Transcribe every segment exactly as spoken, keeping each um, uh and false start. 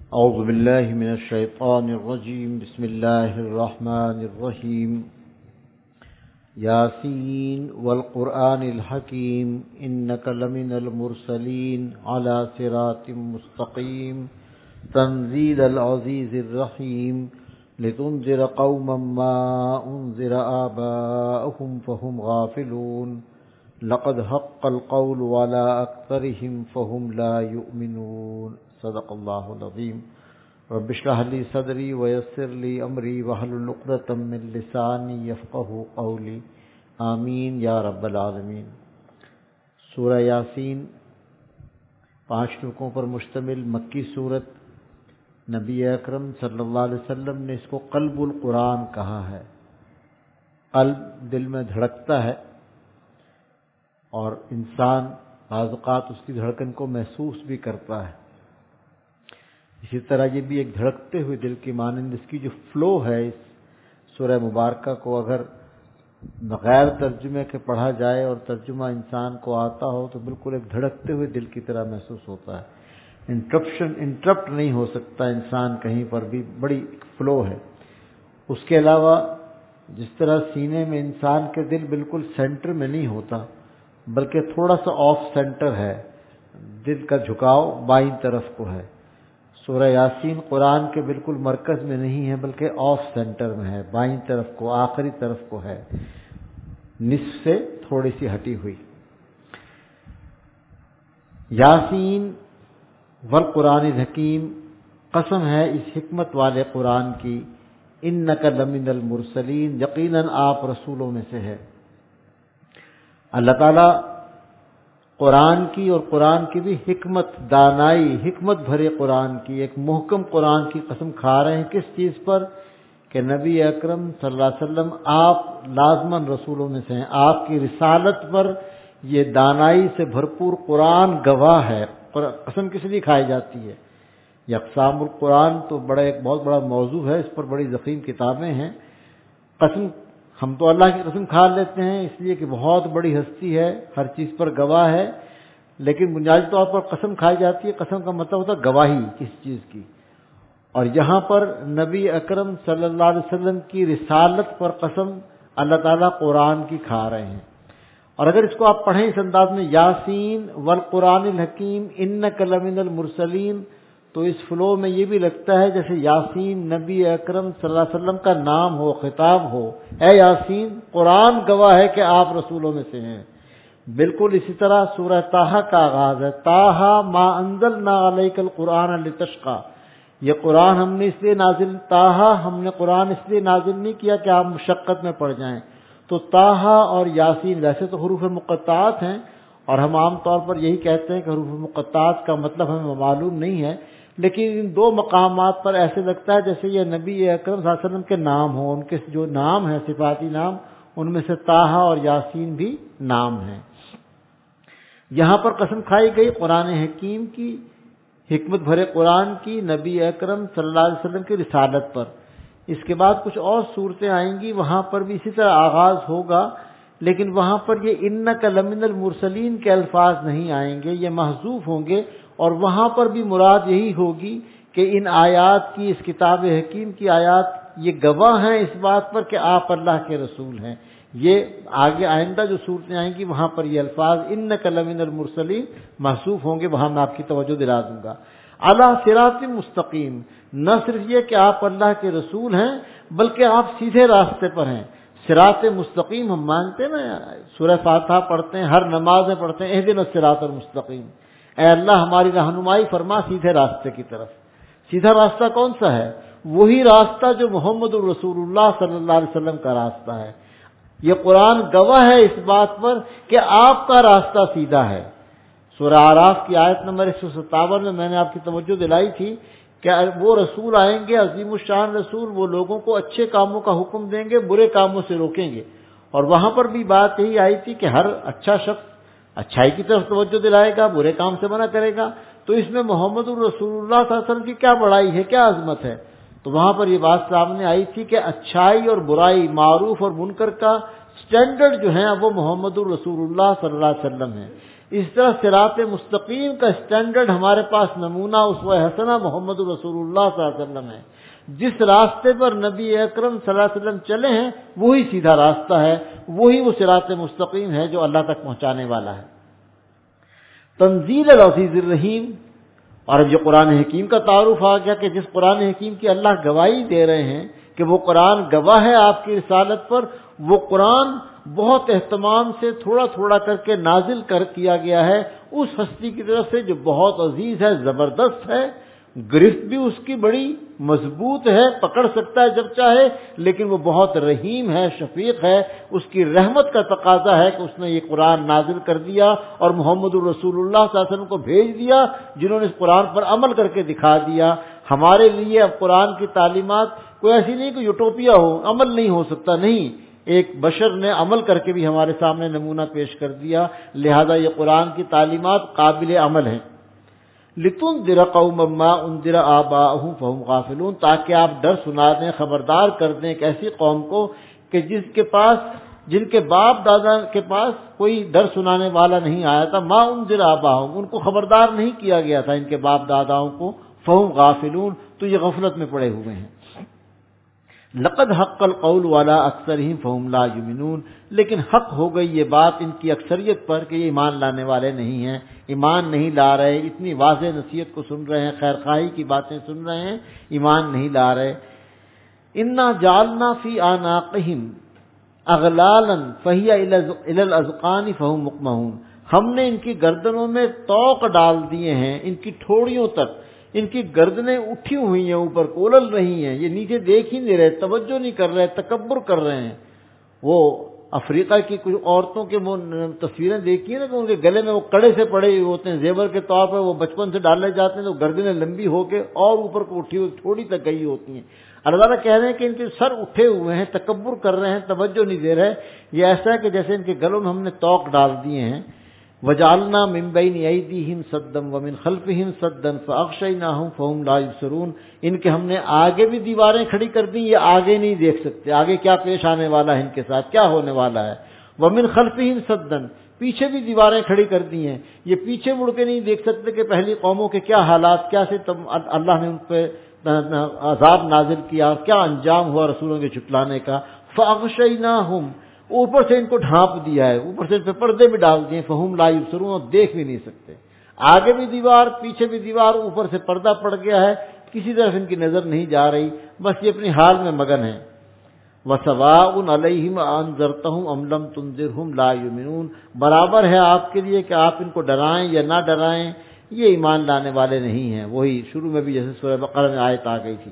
اعوذ باللہ من الشیطان الرجیم بسم اللہ الرحمن الرحیم یاسین والقرآن الحکیم انک لمن المرسلین علی صراط مستقیم تنزیل العزیز الرحیم لتنذر قوما ما انذر آباؤهم فهم غافلون لقد حق القول على اکثرهم فهم لا یؤمنون صدق اللہ العظیم رب اشرح لی صدری ویسر لی امری واحلل عقدۃ من لسانی یفقہوا قولی آمین یا رب العالمین۔ سورہ یاسین پانچ رکوعوں پر مشتمل مکی سورت، نبی اکرم صلی اللہ علیہ وسلم نے اس کو قلب القرآن کہا ہے۔ قلب دل میں دھڑکتا ہے اور انسان بعض اوقات اس کی دھڑکن کو محسوس بھی کرتا ہے۔ اسی طرح یہ بھی ایک دھڑکتے ہوئے دل کی مانند اس کی جو فلو ہے، اس سورہ مبارکہ کو اگر بغیر ترجمے کے پڑھا جائے اور ترجمہ انسان کو آتا ہو تو بالکل ایک دھڑکتے ہوئے دل کی طرح محسوس ہوتا ہے۔ انٹرپشن انٹرپٹ نہیں ہو سکتا انسان کہیں پر بھی، بڑی فلو ہے۔ اس کے علاوہ جس طرح سینے میں انسان کے دل بالکل سینٹر میں نہیں ہوتا بلکہ تھوڑا سا آف سینٹر ہے، دل کا جھکاؤ بائیں طرف کو ہے، سورہ یاسین قرآن کے بالکل مرکز میں نہیں ہے بلکہ آف سینٹر میں ہے، بائیں طرف کو، آخری طرف کو ہے، نصف سے تھوڑی سی ہٹی ہوئی۔ یاسین والقرآن الحکیم، قسم ہے اس حکمت والے قرآن کی، انک لمن المرسلین، یقیناً آپ رسولوں میں سے ہے۔ اللہ تعالیٰ قرآن کی اور قرآن کی بھی حکمت، دانائی، حکمت بھرے قرآن کی، ایک محکم قرآن کی قسم کھا رہے ہیں۔ کس چیز پر؟ کہ نبی اکرم صلی اللہ علیہ وسلم آپ لازماً رسولوں میں سے ہیں، آپ کی رسالت پر یہ دانائی سے بھرپور قرآن گواہ ہے۔ قسم کس لیے کھائی جاتی ہے؟ یہ اقسام القرآن تو بڑا ایک بہت بڑا موضوع ہے، اس پر بڑی ضخیم کتابیں ہیں۔ قسم ہم تو اللہ کی قسم کھا لیتے ہیں اس لیے کہ بہت بڑی ہستی ہے، ہر چیز پر گواہ ہے، لیکن بنیادی طور پر قسم کھائی جاتی ہے، قسم کا مطلب ہوتا ہے گواہی کسی چیز کی۔ اور یہاں پر نبی اکرم صلی اللہ علیہ وسلم کی رسالت پر قسم اللہ تعالیٰ قرآن کی کھا رہے ہیں۔ اور اگر اس کو آپ پڑھیں اس انداز میں، یاسین والقرآن الحکیم انک لمن المرسلین، تو اس فلو میں یہ بھی لگتا ہے جیسے یاسین نبی اکرم صلی اللہ علیہ وسلم کا نام ہو، خطاب ہو، اے یاسین قرآن گواہ ہے کہ آپ رسولوں میں سے ہیں۔ بالکل اسی طرح سورہ طٰہٰ کا آغاز ہے، طٰہٰ ما انزلنا علیک القرآن لتشقی، یہ قرآن ہم نے اس لیے نازل، طٰہٰ ہم نے قرآن اس لیے نازل نہیں کیا کہ آپ مشقت میں پڑ جائیں۔ تو طٰہٰ اور یاسین ویسے تو حروف مقطعات ہیں اور ہم عام طور پر یہی کہتے ہیں کہ حروف مقطعات کا مطلب ہمیں معلوم نہیں ہے، لیکن ان دو مقامات پر ایسے لگتا ہے جیسے یہ نبی اکرم صلی اللہ علیہ وسلم کے نام ہوں، ان کے جو نام ہیں صفاتی نام، ان میں سے طٰہٰ اور یاسین بھی نام ہیں۔ یہاں پر قسم کھائی گئی قرآن حکیم کی، حکمت بھرے قرآن کی، نبی اکرم صلی اللہ علیہ وسلم کی رسالت پر۔ اس کے بعد کچھ اور صورتیں آئیں گی، وہاں پر بھی اسی طرح آغاز ہوگا، لیکن وہاں پر یہ انک لمن المرسلین کے الفاظ نہیں آئیں گے، یہ محذوف ہوں گے، اور وہاں پر بھی مراد یہی ہوگی کہ ان آیات کی، اس کتاب حکیم کی آیات یہ گواہ ہیں اس بات پر کہ آپ اللہ کے رسول ہیں۔ یہ آگے آئندہ جو صورتیں آئیں گی وہاں پر یہ الفاظ انک لمن المرسلین محذوف ہوں گے، وہاں میں آپ کی توجہ دلا دوں گا۔ علی صراط مستقیم، نہ صرف یہ کہ آپ اللہ کے رسول ہیں بلکہ آپ سیدھے راستے پر ہیں۔ صراط مستقیم ہم مانتے ہیں نا، سورہ فاتحہ پڑھتے ہیں، ہر نماز میں پڑھتے ہیں اہدنا الصراط المستقیم، اے اللہ ہماری رہنمائی فرما سیدھے راستے کی طرف۔ سیدھا راستہ کون سا ہے؟ وہی راستہ جو محمد الرسول اللہ صلی اللہ علیہ وسلم کا راستہ ہے۔ یہ قرآن گواہ ہے اس بات پر کہ آپ کا راستہ سیدھا ہے۔ سورہ اعراف کی آیت نمبر ایک سو ستاون میں میں نے آپ کی توجہ دلائی تھی کہ وہ رسول آئیں گے، عظیم الشان رسول، وہ لوگوں کو اچھے کاموں کا حکم دیں گے، برے کاموں سے روکیں گے۔ اور وہاں پر بھی بات یہی آئی تھی کہ ہر اچھا شخص اچھائی کی طرف توجہ دلائے گا، برے کام سے منع کرے گا۔ تو اس میں محمد الرسول اللہ صلی اللہ علیہ وسلم کی کیا بڑائی ہے، کیا عظمت ہے؟ تو وہاں پر یہ بات سامنے آئی تھی کہ اچھائی اور برائی، معروف اور منکر کا سٹینڈرڈ جو ہے وہ محمد الرسول اللہ صلی اللہ علیہ وسلم ہے۔ اس طرح صراط مستقیم کا اسٹینڈرڈ ہمارے پاس نمونہ اسوہ حسنہ محمد رسول اللہ صلی اللہ علیہ وسلم ہے. جس راستے پر نبی اکرم صلی اللہ علیہ وسلم چلے ہیں وہی سیدھا راستہ ہے, وہی وہ صراط مستقیم ہے جو اللہ تک پہنچانے والا ہے. تنزیل العزیز الرحیم. اور اب یہ قرآن حکیم کا تعارف آ گیا کہ جس قرآن حکیم کی اللہ گواہی دے رہے ہیں کہ وہ قرآن گواہ ہے آپ کی رسالت پر, وہ قرآن بہت اہتمام سے تھوڑا تھوڑا کر کے نازل کر کیا گیا ہے اس ہستی کی طرف سے جو بہت عزیز ہے, زبردست ہے, گرفت بھی اس کی بڑی مضبوط ہے, پکڑ سکتا ہے جب چاہے, لیکن وہ بہت رحیم ہے, شفیق ہے. اس کی رحمت کا تقاضا ہے کہ اس نے یہ قرآن نازل کر دیا اور محمد الرسول اللہ صلی اللہ علیہ وسلم کو بھیج دیا جنہوں نے اس قرآن پر عمل کر کے دکھا دیا. ہمارے لیے اب قرآن کی تعلیمات کوئی ایسی نہیں کہ یوٹوپیا ہو, عمل نہیں ہو سکتا, نہیں, ایک بشر نے عمل کر کے بھی ہمارے سامنے نمونہ پیش کر دیا. لہذا یہ قرآن کی تعلیمات قابل عمل ہیں. لِتُنذِرَ قَوْمًا مَّا أُنذِرَ آبَاؤُهُمْ فَهُمْ غَافِلُونَ, تاکہ آپ ڈر سنا دیں, خبردار کر دیں ایک ایسی قوم کو کہ جس کے پاس جن کے باپ دادا کے پاس کوئی ڈر سنانے والا نہیں آیا تھا. مَا أُنذِرَ آبَاؤُهُمْ, ان کو خبردار نہیں کیا گیا تھا ان کے باپ داداؤں کو. فَهُمْ غَافِلُونَ, تو یہ غفلت میں پڑے ہوئے ہیں. لقد حق القول والا اکثرہم فہم لا یؤمنون, لیکن حق ہو گئی یہ بات ان کی اکثریت پر کہ یہ ایمان لانے والے نہیں ہیں, ایمان نہیں لا رہے. اتنی واضح نصیحت کو سن رہے ہیں, خیر خواہی کی باتیں سن رہے ہیں, ایمان نہیں لا رہے. انا جعلنا فی اعناقہم اغلالا فہی الی الاذقان فہم مقمحون, ہم نے ان کی گردنوں میں طوق ڈال دیے ہیں, ان کی ٹھوڑیوں تک ان کی گردنیں اٹھی ہوئی ہیں, اوپر کولل رہی ہیں, یہ نیچے دیکھ ہی نہیں رہے, توجہ نہیں کر رہے, تکبر کر رہے ہیں. وہ افریقہ کی کچھ عورتوں کے وہ تصویریں دیکھی ہیں نا کہ ان کے گلے میں وہ کڑے سے پڑے ہوئے ہوتے ہیں, زیور کے طور پر وہ بچپن سے ڈالے جاتے ہیں, تو گردنیں لمبی ہو کے اور اوپر کو اٹھی ہوئی تھوڑی تک گئی ہوتی ہیں. اللہ تعالیٰ کہہ رہے ہیں کہ ان کے سر اٹھے ہوئے ہیں, تکبر کر رہے ہیں, توجہ نہیں دے رہے. یہ ایسا ہے کہ جیسے ان کے گلوں میں ہم نے طوق ڈال دیے ہیں. وجعلنا من بین ایدیہم سدا ومن خلفہم سدا فاغشیناہم فہم لا یبصرون, ان کے ہم نے آگے بھی دیواریں کھڑی کر دی, یہ آگے نہیں دیکھ سکتے, آگے کیا پیش آنے والا ہے, ان کے ساتھ کیا ہونے والا ہے. ومن خلفہم سدا, پیچھے بھی دیواریں کھڑی کر دی ہیں, یہ پیچھے مڑ کے نہیں دیکھ سکتے کہ پہلی قوموں کے کیا حالات, کیا سے اللہ نے ان پہ عذاب نازل کیا اور کیا انجام ہوا رسولوں کے جھٹلانے کا. فاغشیناہم, اوپر سے ان کو ڈھانپ دیا ہے, اوپر سے ان پہ پردے بھی ڈال دیے. فہم لا یبصرون, اور دیکھ بھی نہیں سکتے, آگے بھی دیوار پیچھے بھی دیوار, اوپر سے پردہ پڑ گیا ہے, کسی طرف ان کی نظر نہیں جا رہی, بس یہ اپنی حال میں مگن ہے. وَسَوَاءٌ عَلَيْهِمْ أَنذَرْتَهُمْ أَمْ لَمْ تُنذِرْهُمْ لَا يُؤْمِنُونَ, برابر ہے آپ کے لیے کہ آپ ان کو ڈرائیں یا نہ ڈرائیں, یہ ایمان لانے والے نہیں ہیں. وہی شروع میں بھی جیسے سورہ بقرہ میں آیت آ گئی تھی,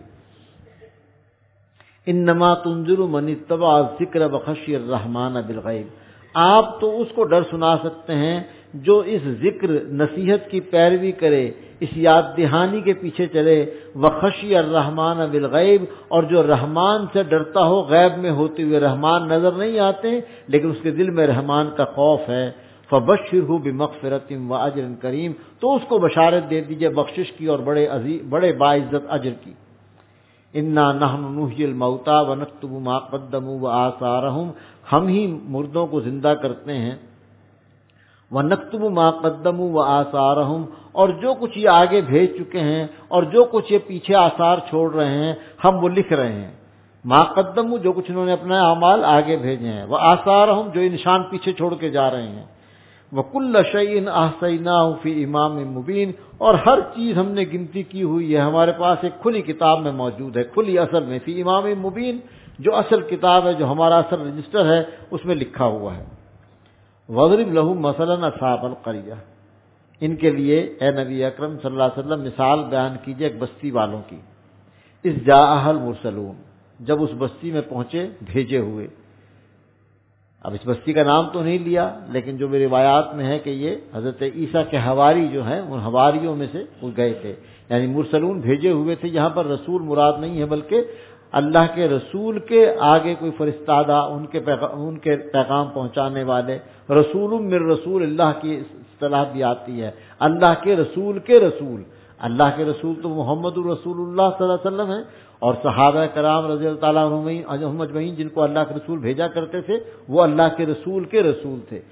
انما تنذر من اتبع الذکر وخشی الرحمن بالغیب, آپ تو اس کو ڈر سنا سکتے ہیں جو اس ذکر نصیحت کی پیروی کرے, اس یاد دہانی کے پیچھے چلے. وخشی الرحمن بالغیب, اور جو رحمان سے ڈرتا ہو غیب میں ہوتے ہوئے, رحمان نظر نہیں آتے لیکن اس کے دل میں رحمان کا خوف ہے. فبشرہ بمغفرۃ واجر کریم, تو اس کو بشارت دے دیجئے بخشش کی اور بڑے عظیم بڑے باعزت اجر کی. انا نحن نحیی الموتى ونکتب ما قدموا وآثارهم, ہم ہی مردوں کو زندہ کرتے ہیں. ونکتب ما قدموا وآثارهم, اور جو کچھ یہ آگے بھیج چکے ہیں اور جو کچھ یہ پیچھے آثار چھوڑ رہے ہیں ہم وہ لکھ رہے ہیں. ما قدموا, جو کچھ انہوں نے اپنے اعمال آگے بھیجے ہیں, وآثارهم, جو نشان پیچھے چھوڑ کے جا رہے ہیں. وَكُلَّ شَيْءٍ أَحْصَيْنَاهُ فِي إِمَامٍ مُبِينٍ, اور ہر چیز ہم نے گنتی کی ہوئی ہے, ہمارے پاس ایک کھلی کتاب میں موجود ہے, کھلی اصل میں, فی امام مبین, جو اصل کتاب ہے, جو ہمارا اصل رجسٹر ہے اس میں لکھا ہوا ہے. وَضْرِبْ لَهُم مَثَلًا أَصْحَابَ الْقَرْيَةِ, ان کے لیے اے نبی اکرم صلی اللہ علیہ وسلم مثال بیان کیجئے ایک بستی والوں کی. اِذْ جَاءَهَا الْمُرْسَلُونَ, جب اس بستی میں پہنچے بھیجے ہوئے. اب اس بستی کا نام تو نہیں لیا, لیکن جو بھی روایات میں ہے کہ یہ حضرت عیسیٰ کے حواری جو ہیں ان حواریوں میں سے وہ گئے تھے, یعنی مرسلون بھیجے ہوئے تھے. یہاں پر رسول مراد نہیں ہے بلکہ اللہ کے رسول کے آگے کوئی فرستادہ, ان کے پیغام ان کے پیغام پہنچانے والے. رسول من رسول اللہ کی اصطلاح بھی آتی ہے, اللہ کے رسول کے رسول. اللہ کے رسول تو محمد الرسول اللہ صلی اللہ علیہ وسلم ہیں, اور صحابہ کرام رضی اللہ تعالیٰ عنہم اجمعین جن کو اللہ کے رسول بھیجا کرتے تھے وہ اللہ کے رسول کے رسول تھے.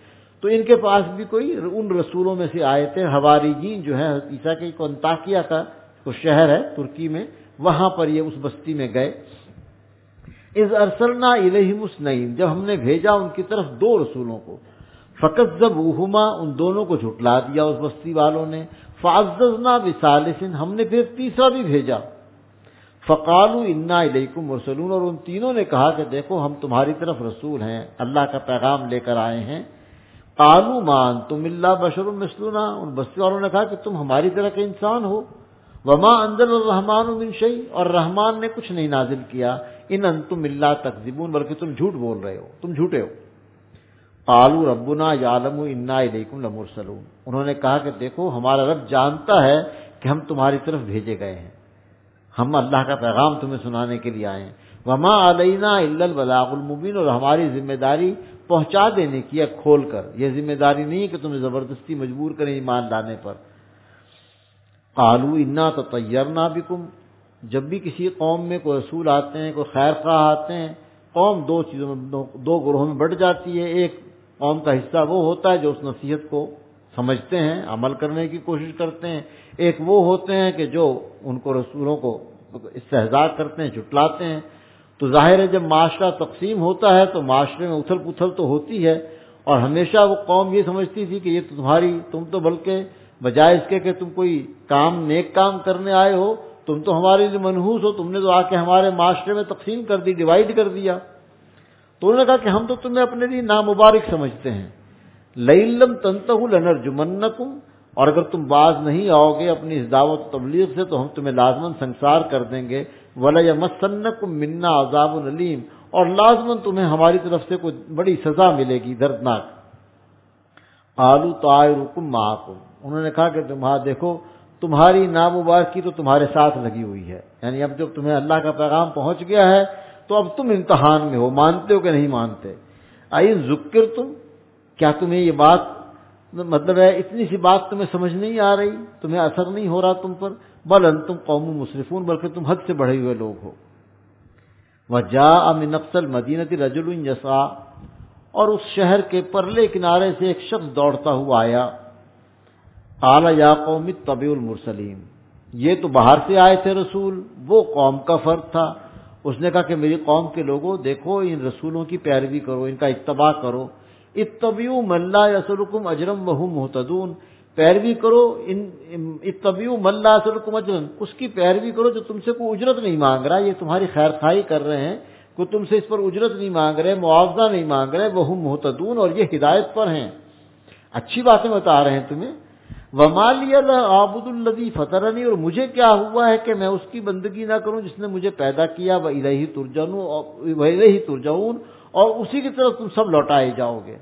تو ان کے پاس بھی کوئی ان رسولوں میں سے آئے تھے. حواریین جو ہے عیسیٰ کے کو انطاکیہ کا کو شہر ہے ترکی میں, وہاں پر یہ اس بستی میں گئے. اذ ارسلنا الیہم اثنین, جب ہم نے بھیجا ان کی طرف دو رسولوں کو. فکذبوہما, ان دونوں کو جھٹلا دیا اس بستی والوں نے. فعززنا بثالث, ہم نے پھر تیسرا بھی بھیجا. فقالوا انا الیکم مرسلون, اور ان تینوں نے کہا کہ دیکھو ہم تمہاری طرف رسول ہیں, اللہ کا پیغام لے کر آئے ہیں. قالوا ما انتم الا بشر مثلنا, ان بستی والوں نے کہا کہ تم ہماری طرح کے انسان ہو. وما انزل الرحمن من شیء, اور رحمان نے کچھ نہیں نازل کیا. ان انتم الا تکذبون, بلکہ تم جھوٹ بول رہے ہو, تم جھوٹے ہو. قالوا ربنا یعلم انا الیکم لمرسلون, انہوں نے کہا کہ دیکھو ہمارا رب جانتا ہے کہ ہم تمہاری طرف بھیجے گئے ہیں, ہم اللہ کا پیغام تمہیں سنانے کے لیے آئے ہیں. وما علینا الا البلاغ المبین, اور ہماری ذمہ داری پہنچا دینے کی ہے کھول کر, یہ ذمہ داری نہیں کہ تمہیں زبردستی مجبور کریں ایمان لانے پر. قالوا انا تطیرنا بکم, جب بھی کسی قوم میں کوئی رسول آتے ہیں, کوئی خیر خواہ آتے ہیں, قوم دو چیزوں میں دو, دو گروہوں میں بٹ جاتی ہے. ایک قوم کا حصہ وہ ہوتا ہے جو اس نصیحت کو سمجھتے ہیں, عمل کرنے کی کوشش کرتے ہیں. ایک وہ ہوتے ہیں کہ جو ان کو رسولوں کو استہزاء کرتے ہیں, جھٹلاتے ہیں. تو ظاہر ہے جب معاشرہ تقسیم ہوتا ہے تو معاشرے میں اتھل پتھل تو ہوتی ہے, اور ہمیشہ وہ قوم یہ سمجھتی تھی کہ یہ تو تمہاری تم تو بلکہ بجائے اس کے کہ تم کوئی کام نیک کام کرنے آئے ہو, تم تو ہمارے لیے منحوس ہو, تم نے تو آ کے ہمارے معاشرے میں تقسیم کر دی, ڈیوائیڈ کر دیا. تو انہوں نے کہا کہ ہم تو تمہیں اپنے لیے نامبارک سمجھتے ہیں. لئن لم تنتہوا لنرجمنکم, اور اگر تم باز نہیں آؤ گے اپنی اس دعوت و تبلیغ سے تو ہم تمہیں لازماً سنگسار کر دیں گے. وَلَيَمَسَّنَّكُم مِّنَّا عَذَابٌ أَلِيمٌ, اور لازماً تمہیں ہماری طرف سے کوئی بڑی سزا ملے گی دردناک. قَالُوا طَائِرُكُم مَّعَكُمْ, انہوں نے کہا کہ تمہارا دیکھو تمہاری نامبارکی تو تمہارے ساتھ لگی ہوئی ہے, یعنی اب جب تمہیں اللہ کا پیغام پہنچ گیا ہے تو اب تم امتحان میں ہو, مانتے ہو کہ نہیں مانتے. اَإِن ذُكِّرْتُم, کیا تمہیں یہ بات مطلب ہے اتنی سی بات تمہیں سمجھ نہیں آ رہی, تمہیں اثر نہیں ہو رہا تم پر. بل انتم قوم مسرفون, بلکہ تم حد سے بڑھے ہوئے لوگ ہو. وجاء من اقصى المدینۃ رجل یسعى, اور اس شہر کے پرلے کنارے سے ایک شخص دوڑتا ہوا آیا. قال یا قوم اتبعوا المرسلین, یہ تو باہر سے آئے تھے رسول, وہ قوم کا فرد تھا. اس نے کہا کہ میری قوم کے لوگوں دیکھو ان رسولوں کی پیروی کرو, ان کا اتباع کرو. اتبعوا من لا یسلکم اجرا وهم مهتدون, پیروی کرو ان اتبعوا من لا یسلکم اجرا, اس کی پیروی کرو جو تم سے کوئی اجرت نہیں مانگ رہا, یہ تمہاری خیر خواہی کر رہے ہیں, کوئی تم سے اس پر اجرت نہیں مانگ رہے, معاوضہ نہیں مانگ رہے. وهم مهتدون, اور یہ ہدایت پر ہیں, اچھی باتیں بتا رہے ہیں تمہیں. وما لی لا اعبد الذی فطرنی, اور مجھے کیا ہوا ہے کہ میں اس کی بندگی نہ کروں جس نے مجھے پیدا کیا. والیہ ترجعون, والیہ ترجعون, اور اسی کی طرف تم سب لوٹائے جاؤ گے.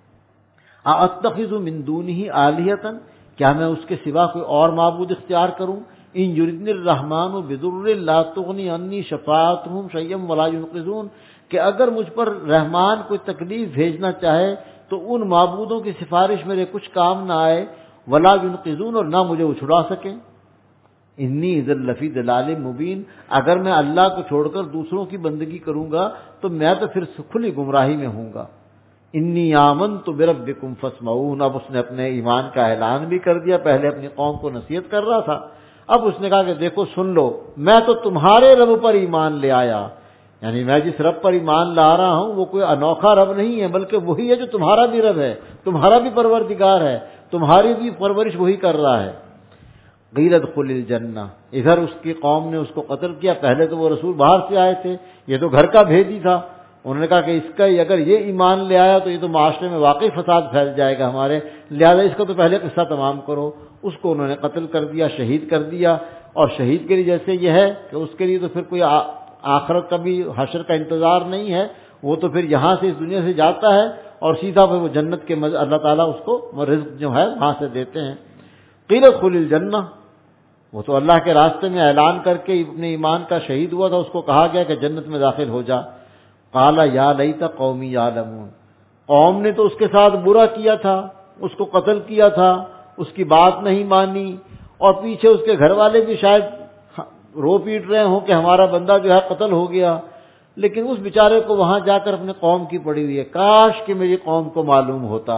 اتخذ من دونہ آلہۃ, کیا میں اس کے سوا کوئی اور معبود اختیار کروں. ان یردنی الرحمن بضر لا تغنی عنی شفاعتهم شیئا ولا ینقذون, کہ اگر مجھ پر رحمان کوئی تکلیف بھیجنا چاہے تو ان معبودوں کی سفارش میرے کچھ کام نہ آئے. ولا ینقذون, اور نہ مجھے وہ چھڑا سکیں. انی اذا لفی ضلال مبین, اگر میں اللہ کو چھوڑ کر دوسروں کی بندگی کروں گا تو میں تو پھر کھلی گمراہی میں ہوں گا. انی آمنت بربکم فاسمعون, اب اس نے اپنے ایمان کا اعلان بھی کر دیا, پہلے اپنی قوم کو نصیحت کر رہا تھا, اب اس نے کہا کہ دیکھو سن لو, میں تو تمہارے رب پر ایمان لے آیا, یعنی میں جس رب پر ایمان لا رہا ہوں وہ کوئی انوکھا رب نہیں ہے, بلکہ وہی ہے جو تمہارا بھی رب ہے, تمہارا بھی پروردگار ہے, تمہاری بھی پرورش وہی کر رہا ہے. قیل ادخل الجنہ, ادھر اس کی قوم نے اس کو قتل کیا. پہلے تو وہ رسول باہر سے آئے تھے, یہ تو گھر کا بھیدی تھا. انہوں نے کہا کہ اس کا اگر یہ ایمان لے آیا تو یہ تو معاشرے میں واقعی فساد پھیل جائے گا ہمارے, لہذا اس کا تو پہلے قصہ تمام کرو. اس کو انہوں نے قتل کر دیا, شہید کر دیا. اور شہید کے لیے جیسے یہ ہے کہ اس کے لیے تو پھر کوئی آخرت کا بھی حشر کا انتظار نہیں ہے, وہ تو پھر یہاں سے اس دنیا سے جاتا ہے اور سیدھا پھر وہ جنت کے اللہ تعالیٰ اس کو رزق جو ہے وہاں سے دیتے ہیں. قیل ادخل الجنہ, وہ تو اللہ کے راستے میں اعلان کر کے اپنے ایمان کا شہید ہوا تھا, اس کو کہا گیا کہ جنت میں داخل ہو جا. قال یا لیت قومی یعلمون, قوم نے تو اس کے ساتھ برا کیا تھا, اس کو قتل کیا تھا, اس کی بات نہیں مانی, اور پیچھے اس کے گھر والے بھی شاید رو پیٹ رہے ہوں کہ ہمارا بندہ جو ہے قتل ہو گیا, لیکن اس بیچارے کو وہاں جا کر اپنے قوم کی پڑی ہوئی ہے. کاش کہ میری قوم کو معلوم ہوتا,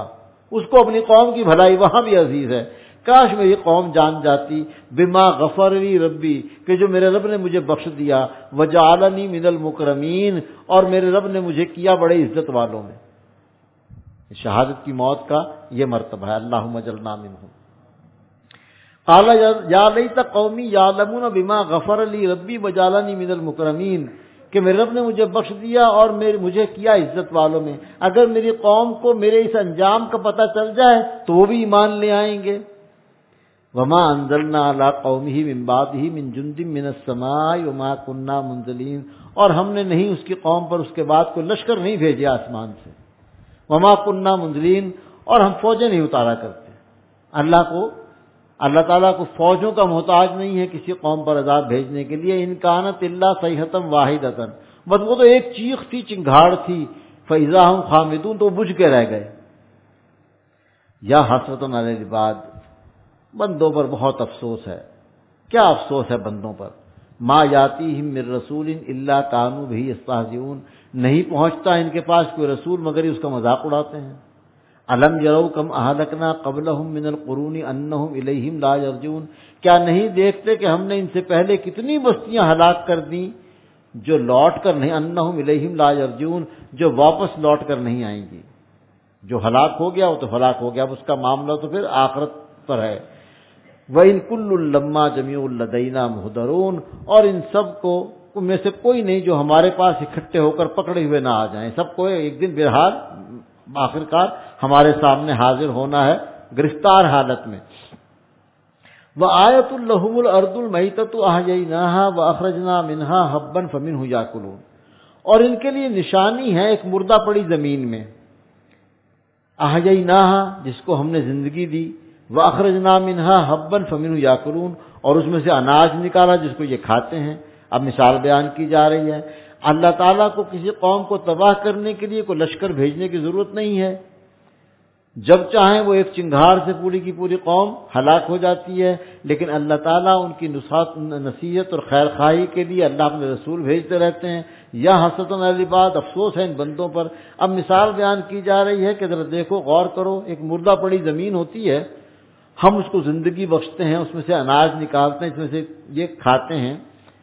اس کو اپنی قوم کی بھلائی وہاں بھی عزیز ہے. کاش میری قوم جان جاتی بما غفر لی ربی کہ جو میرے رب نے مجھے بخش دیا, وجعلنی من المکرمین اور میرے رب نے مجھے کیا بڑے عزت والوں میں. شہادت کی موت کا یہ مرتبہ ہے. اللہم اجعلنا منہم. قال یا لیت قومی یعلمون بما غفر لی ربی وجعلنی من المکرمین کہ میرے رب نے مجھے بخش دیا اور میرے مجھے کیا عزت والوں میں. اگر میری قوم کو میرے اس انجام کا پتہ چل جائے تو وہ بھی ایمان لے آئیں گے. وما انزلنا علی قومہ من بعدہ من جند من السماء وما كنا منزلین اور ہم نے نہیں اس کی قوم پر اس کے بعد کوئی لشکر نہیں بھیجا آسمان سے. وما كنا منزلین اور ہم فوجیں نہیں اتارا کرتے. اللہ کو اللہ تعالیٰ کو فوجوں کا محتاج نہیں ہے کسی قوم پر عذاب بھیجنے کے لیے. ان کانت الا صیحۃ واحدۃ بس وہ تو ایک چیخ تھی, چنگھاڑ تھی. فاذا هم خامدون تو بجھ کے رہ گئے. یا حسرۃ علی العباد بندوں پر بہت افسوس ہے. کیا افسوس ہے بندوں پر. ما یاتیہم من رسول الا کانوا بہ یستہزئون نہیں پہنچتا ان کے پاس کوئی رسول مگر اس کا مذاق اڑاتے ہیں. الم یروا کم اہلکنا قبلہم من القرون انہم الیہم لا یرجعون کیا نہیں دیکھتے کہ ہم نے ان سے پہلے کتنی بستیاں ہلاک کر دیں جو لوٹ کر نہیں انہم الیہم لا یرجعون جو واپس لوٹ کر نہیں آئیں گی. جو ہلاک ہو گیا وہ تو ہلاک ہو گیا, اب اس کا معاملہ تو پھر آخرت پر ہے. وَإِن كُلٌّ لَمَّا جَمِيعٌ لَدَيْنَا مُحْضَرُونَ اور ان سب کو میں سے کوئی نہیں جو ہمارے پاس اکٹھے ہو کر پکڑے ہوئے نہ آ جائیں. سب کو ایک دن بہرحال آخرکار ہمارے سامنے حاضر ہونا ہے گرفتار حالت میں. وَآيَةٌ لَهُمُ الْأَرْضُ الْمَيْتَةُ أَحْيَيْنَاهَا وَأَخْرَجْنَا مِنْهَا حَبًّا فَمِنْهُ يَأْكُلُونَ اور ان کے لیے نشانی ہے ایک مردہ پڑی زمین میں. أَحْيَيْنَاهَا جس کو ہم نے زندگی دی, وَأَخْرَجْنَا مِنْهَا حَبًّا فَمِنْهُ يَأْكُلُونَ اور اس میں سے اناج نکالا جس کو یہ کھاتے ہیں. اب مثال بیان کی جا رہی ہے. اللہ تعالیٰ کو کسی قوم کو تباہ کرنے کے لیے کوئی لشکر بھیجنے کی ضرورت نہیں ہے. جب چاہیں وہ ایک چنگھاڑ سے پوری کی پوری قوم ہلاک ہو جاتی ہے, لیکن اللہ تعالیٰ ان کی نصیحت اور خیر خواہی کے لیے اللہ اپنے رسول بھیجتے رہتے ہیں. یا حسرۃ علی العباد افسوس ہے ان بندوں پر. اب مثال بیان کی جا رہی ہے کہ ذرا دیکھو, غور کرو. ایک مردہ پڑی زمین ہوتی ہے, ہم اس کو زندگی بخشتے ہیں, اس میں سے اناج نکالتے ہیں, اس میں سے یہ کھاتے ہیں.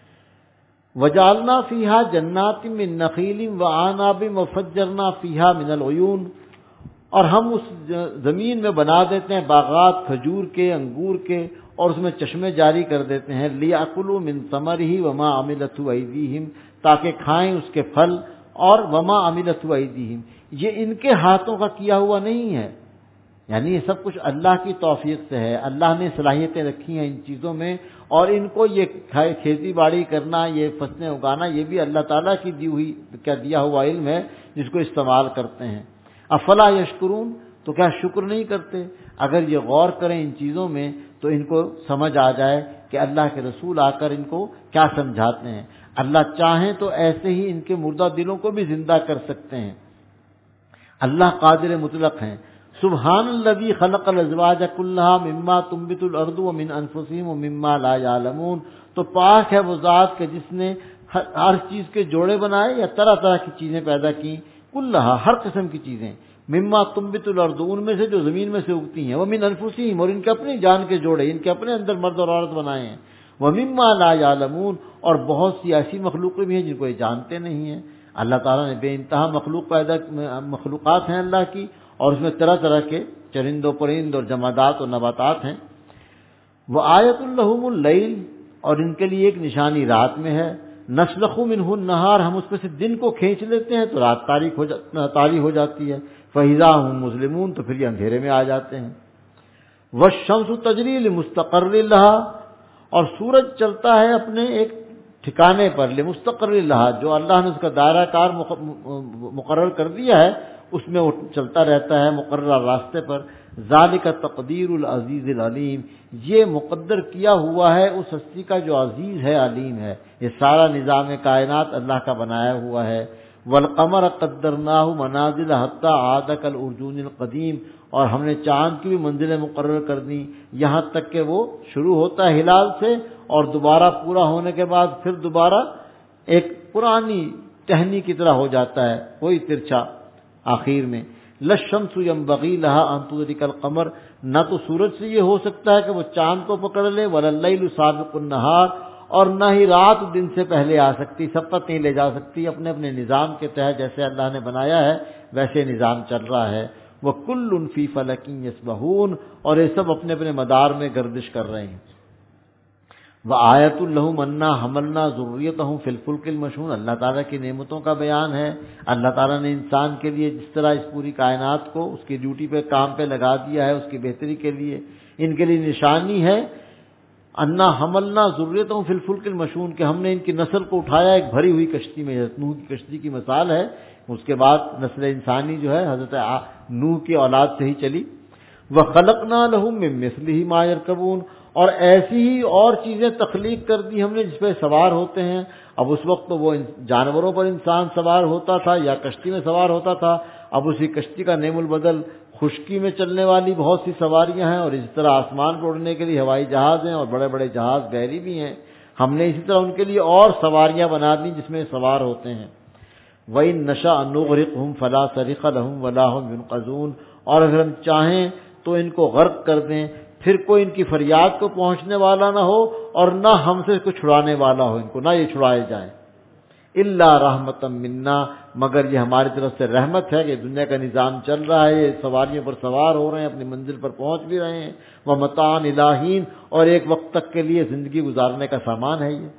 وجعلنا فیہا جنات من نخیل وعناب وفجرنا فیہا من العیون اور ہم اس زمین میں بنا دیتے ہیں باغات کھجور کے, انگور کے اور اس میں چشمے جاری کر دیتے ہیں. لیاکلوا من ثمرہ وما عملتہ ایدیہم تاکہ کھائیں اس کے پھل, اور وما عملتہ ایدیہم یہ ان کے ہاتھوں کا کیا ہوا نہیں ہے. یعنی یہ سب کچھ اللہ کی توفیق سے ہے. اللہ نے صلاحیتیں رکھی ہیں ان چیزوں میں, اور ان کو یہ کھیتی باڑی کرنا, یہ فصلیں اگانا, یہ بھی اللہ تعالیٰ کی دی ہوئی کیا دیا ہوا علم ہے جس کو استعمال کرتے ہیں. افلا یشکرون تو کیا شکر نہیں کرتے؟ اگر یہ غور کریں ان چیزوں میں تو ان کو سمجھ آ جائے کہ اللہ کے رسول آ کر ان کو کیا سمجھاتے ہیں. اللہ چاہیں تو ایسے ہی ان کے مردہ دلوں کو بھی زندہ کر سکتے ہیں. اللہ قادر مطلق ہیں. سبحان الذی خلق الازواج کلھا مما تنبت الارض ومن انفسہم ومما لا یعلمون تو پاک ہے وہ ذات کہ جس نے ہر چیز کے جوڑے بنائے یا طرح طرح کی چیزیں پیدا کی. کلھا ہر قسم کی چیزیں, مما تنبت الارض ان میں سے جو زمین میں سے اگتی ہیں, ومن انفسہم اور ان کے اپنی جان کے جوڑے, ان کے اپنے اندر مرد اور عورت بنائے ہیں, ومما لا یعلمون اور بہت سی ایسی مخلوقیں بھی ہیں جن کو یہ جانتے نہیں ہیں. اللہ تعالیٰ نے بے انتہا مخلوق پیدا مخلوقات ہیں اللہ کی, اور اس میں طرح طرح کے چرند و پرند اور جمادات اور نباتات ہیں. وآیۃ لہم اللیل اور ان کے لیے ایک نشانی رات میں ہے. نسلخ منہ النہار ہم اس میں سے دن کو کھینچ لیتے ہیں تو رات تاریک ہو جا تاری ہو جاتی ہے. فاذا ہم مظلمون تو پھر یہ اندھیرے میں آ جاتے ہیں. والشمس تجری لمستقر لہا اور سورج چلتا ہے اپنے ایک ٹھکانے پر, لمستقر لہا جو اللہ نے اس کا دائرہ کار مقرر کر دیا ہے اس میں وہ چلتا رہتا ہے مقررہ راستے پر. ذالک تقدیر العزیز العلیم یہ مقدر کیا ہوا ہے اس ہستی کا جو عزیز ہے علیم ہے. یہ سارا نظام کائنات اللہ کا بنایا ہوا ہے. والقمر قدرناہ منازل حتی عاد کالعرجون القدیم اور ہم نے چاند کی بھی منزلیں مقرر کر دیں یہاں تک کہ وہ شروع ہوتا ہے ہلال سے اور دوبارہ پورا ہونے کے بعد پھر دوبارہ ایک پرانی ٹہنی کی طرح ہو جاتا ہے, کوئی ترچھا آخر میں. للشمس ينبغي لها ان تدرك القمر، نہ تو سورج سے یہ ہو سکتا ہے کہ وہ چاند کو پکڑ لے، ولا اللیل سابق النہار، اور نہ ہی رات دن سے پہلے آ سکتی، سبقت نہیں لے جا سکتی، اپنے اپنے نظام کے تحت جیسے اللہ نے بنایا ہے ویسے نظام چل رہا ہے۔ وَكُلٌّ فِي فَلَكٍ يَسْبَحُونَ، اور یہ سب اپنے اپنے مدار میں گردش کر رہے ہیں۔ وَآیَةٌ لَهُمْ أَنَّا حَمَلْنَا ذُرِّيَّتَهُمْ فِي الْفُلْكِ الْمَشْحُونِ، اللہ تعالیٰ کی نعمتوں کا بیان ہے۔ اللہ تعالیٰ نے انسان کے لیے جس طرح اس پوری کائنات کو اس کی ڈیوٹی پہ کام پہ لگا دیا ہے، اس کی بہتری کے لیے ان کے لیے نشانی ہے انا حملنا ذریتہم فی الفلک المشحون، کہ ہم نے ان کی نسل کو اٹھایا ایک بھری ہوئی کشتی میں، حضرت نوح کی کشتی کی مثال ہے۔ اس کے بعد نسل انسانی جو ہے حضرت نوح کی اولاد سے ہی چلی۔ وَخَلَقْنَا لَهُم مِّن مِّثْلِهِ مَا يَرْكَبُونَ، اور ایسی ہی اور چیزیں تخلیق کر دی ہم نے جس پہ سوار ہوتے ہیں۔ اب اس وقت تو وہ جانوروں پر انسان سوار ہوتا تھا یا کشتی میں سوار ہوتا تھا، اب اسی کشتی کا نعم البدل خشکی میں چلنے والی بہت سی سواریاں ہیں، اور اسی طرح آسمان پر اڑنے کے لیے ہوائی جہاز ہیں، اور بڑے بڑے جہاز بحری بھی ہیں۔ ہم نے اسی طرح ان کے لیے اور سواریاں بنا دی جس میں سوار ہوتے ہیں۔ وَإِن نَّشَأْ نُغْرِقْهُمْ فَلَا صَرِخَ لَهُمْ وَلَا هُمْ يُنقَذُونَ، اور اگر ہم چاہیں تو ان کو غرق کر دیں، پھر کوئی ان کی فریاد کو پہنچنے والا نہ ہو اور نہ ہم سے کوئی چھڑانے والا ہو، ان کو نہ یہ چھڑائے جائیں۔ الا رحمتا منا، مگر یہ ہماری طرف سے رحمت ہے کہ دنیا کا نظام چل رہا ہے، یہ سواریوں پر سوار ہو رہے ہیں، اپنی منزل پر پہنچ بھی رہے ہیں۔ ومتاع الی حین، اور ایک وقت تک کے لیے زندگی گزارنے کا سامان ہے یہ۔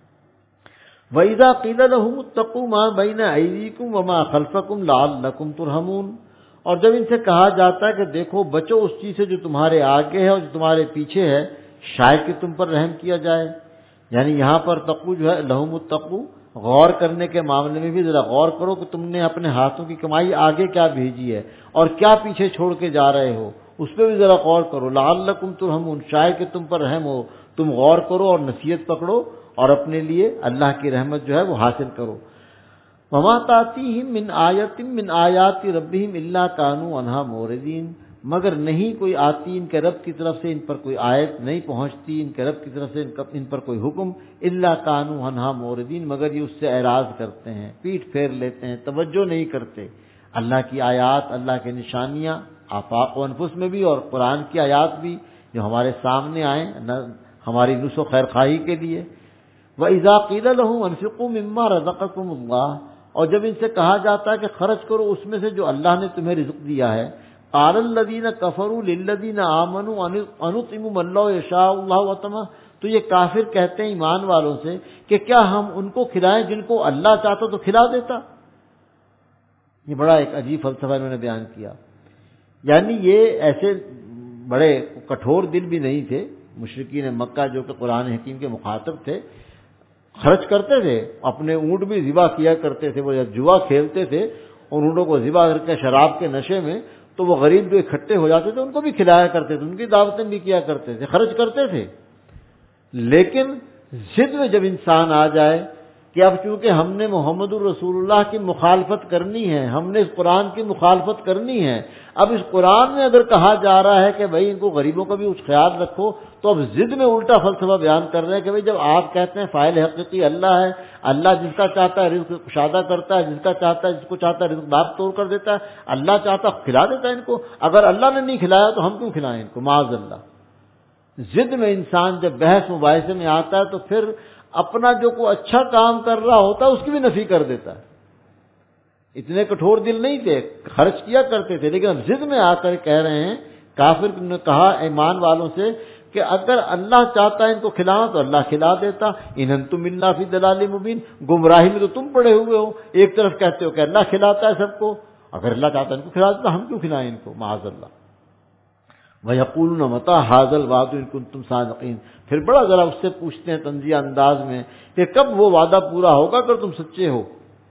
وَإِذَا قِيلَ لَهُمُ اتَّقُوا مَا بَيْنَ أَيْدِيكُمْ وَمَا خَلْفَكُمْ لَعَلَّكُمْ تُرْحَمُونَ، اور جب ان سے کہا جاتا ہے کہ دیکھو بچو اس چیز سے جو تمہارے آگے ہے اور جو تمہارے پیچھے ہے، شاید کہ تم پر رحم کیا جائے۔ یعنی یہاں پر تقو جو ہے لہم التقو، غور کرنے کے معاملے میں بھی ذرا غور کرو کہ تم نے اپنے ہاتھوں کی کمائی آگے کیا بھیجی ہے اور کیا پیچھے چھوڑ کے جا رہے ہو، اس پہ بھی ذرا غور کرو۔ لعلکم ترحمون، شاید کہ تم پر رحم ہو، تم غور کرو اور نصیحت پکڑو اور اپنے لیے اللہ کی رحمت جو ہے وہ حاصل کرو۔ وما تاتیہم من آیت من آیات ربہم الا کانوا عنہا معرضین، مگر نہیں کوئی آتی ان کے رب کی طرف سے ان پر کوئی آیت نہیں پہنچتی، ان کے رب کی طرف سے ان پر کوئی حکم، الا کانوا عنہا معرضین، مگر یہ اس سے اعراض کرتے ہیں، پیٹ پھیر لیتے ہیں، توجہ نہیں کرتے۔ اللہ کی آیات، اللہ کی نشانیاں آفاق و انفس میں بھی اور قرآن کی آیات بھی جو ہمارے سامنے آئیں ہماری نصح و خیر خواہی کے لیے۔ وَإِذَا قِيلَ لَهُمْ أَنفِقُوا مِمَّا رَزَقَكُمُ اللَّهُ، اور جب ان سے کہا جاتا ہے کہ خرچ کرو اس میں سے جو اللہ نے تمہیں رزق دیا ہے، قَالَ الَّذِينَ كَفَرُوا لِلَّذِينَ آمَنُوا أَنُطْعِمُ مَن لَّوْ يَشَاءُ اللَّهُ أَطْعَمَهُ، تو یہ کافر کہتے ہیں ایمان والوں سے کہ کیا ہم ان کو کھلائیں جن کو اللہ چاہتا تو کھلا دیتا۔ یہ بڑا ایک عجیب فلسفہ انہوں نے بیان کیا۔ یعنی یہ ایسے بڑے کٹھور دل بھی نہیں تھے مشرکین مکہ جو کہ قرآن حکیم کے مخاطب تھے، خرچ کرتے تھے، اپنے اونٹ بھی ذبح کیا کرتے تھے، وہ جب جوا کھیلتے تھے اور اونٹوں کو ذبح کر کے شراب کے نشے میں، تو وہ غریب جو اکٹھے ہو جاتے تھے ان کو بھی کھلایا کرتے تھے، ان کی دعوتیں بھی کیا کرتے تھے، خرچ کرتے تھے۔ لیکن ضد میں جب انسان آ جائے کہ اب چونکہ ہم نے محمد الرسول اللہ کی مخالفت کرنی ہے، ہم نے اس قرآن کی مخالفت کرنی ہے، اب اس قرآن میں اگر کہا جا رہا ہے کہ بھائی ان کو غریبوں کا بھی کچھ خیال رکھو، تو اب ضد میں الٹا فلسفہ بیان کر رہے ہیں کہ بھائی جب آپ کہتے ہیں فاعل حقیقی اللہ ہے، اللہ جس کا چاہتا ہے رزق کشادہ کرتا ہے، جس کا چاہتا ہے جس کو چاہتا ہے رزق باب توڑ کر دیتا ہے، اللہ چاہتا کھلا دیتا ہے ان کو، اگر اللہ نے نہیں کھلایا تو ہم کیوں کھلائیں ان کو، معاذ اللہ۔ ضد میں انسان جب بحث مباحثے میں آتا ہے تو پھر اپنا جو کوئی اچھا کام کر رہا ہوتا ہے اس کی بھی نفی کر دیتا ہے۔ اتنے کٹھور دل نہیں تھے، خرچ کیا کرتے تھے، لیکن اب ضد میں آ کر کہہ رہے ہیں، کافر نے کہا ایمان والوں سے کہ اگر اللہ چاہتا ہے ان کو کھلانا تو اللہ کھلا دیتا، ان انتم الا فی ضلال مبین، گمراہی میں تو تم پڑے ہوئے ہو، ایک طرف کہتے ہو کہ اللہ کھلاتا ہے سب کو، اگر اللہ چاہتا ہے ان کو کھلا دیتا ہم کیوں کھلائیں ان کو، معاذ اللہ۔ وَيَقُولُونَ مَتَىٰ هَٰذَا الْوَعْدُ إِن كُنتُمْ صَادِقِينَ، پھر بڑا ذرا اس سے پوچھتے ہیں طنزیہ انداز میں کہ کب وہ وعدہ پورا ہوگا اگر تم سچے ہو۔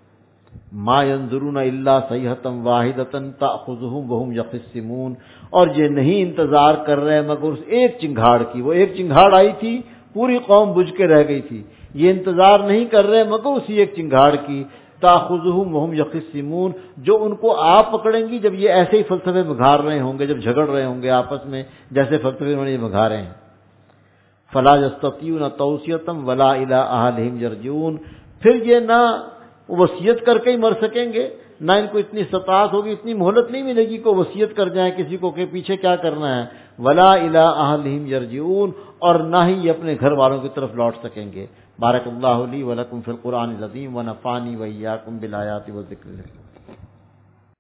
مَا يَنظُرُونَ إِلَّا صَيْحَةً وَاحِدَةً تَأْخُذُهُمْ وَهُمْ يَخِصِّمُونَ، اور یہ نہیں انتظار کر رہے مگر اس ایک چنگھاڑ کی، وہ ایک چنگھاڑ آئی تھی پوری قوم بجھ کے رہ گئی تھی، یہ انتظار نہیں کر رہے مگر اسی ایک چنگھاڑ کی، تاخذہم وہم یخصمون، جو ان کو آپ پکڑیں گی جب یہ ایسے ہی فلسفے بگھار رہے ہوں گے، جب جھگڑ رہے ہوں گے آپس میں جیسے فلسفے انہوں نے یہ بگھارے ہیں۔ فلا یستطیعون توصیۃ ولا الی اہلہم یرجعون، پھر یہ نہ وصیت کر کے ہی مر سکیں گے، نہ ان کو اتنی استطاعت ہوگی، اتنی مہلت نہیں ملے گی کو وصیت کر جائیں کسی کو کہ پیچھے کیا کرنا ہے. ولا الی اہلہم یرجعون، اور نہ ہی یہ اپنے گھر والوں کی طرف لوٹ سکیں گے. بارک اللہ لی ولکم فی القرآن العظیم ونفعنی وإیاکم بالآیات والذکر الحکیم.